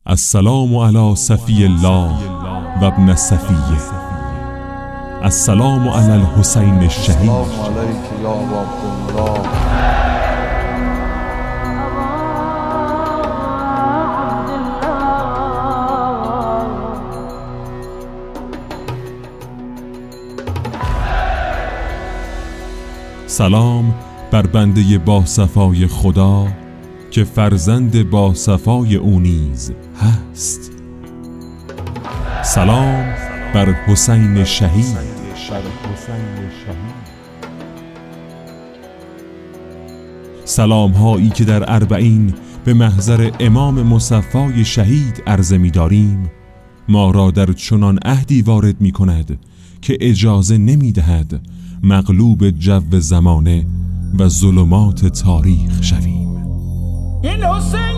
السلام علی صفی الله و ابن صفیه. السلام علی الحسین الشهید. السلام علیک یا عبدالله. سلام بر بنده با صفای خدا که فرزند با صفای او نیز هست. سلام بر حسین شهید. سلام هایی که در اربعین به محضر امام مصفای شهید عرضه می داریم ما را در چنان عهدی وارد می کند که اجازه نمی دهد مغلوب جو زمانه و ظلمات تاریخ شویم. این حسین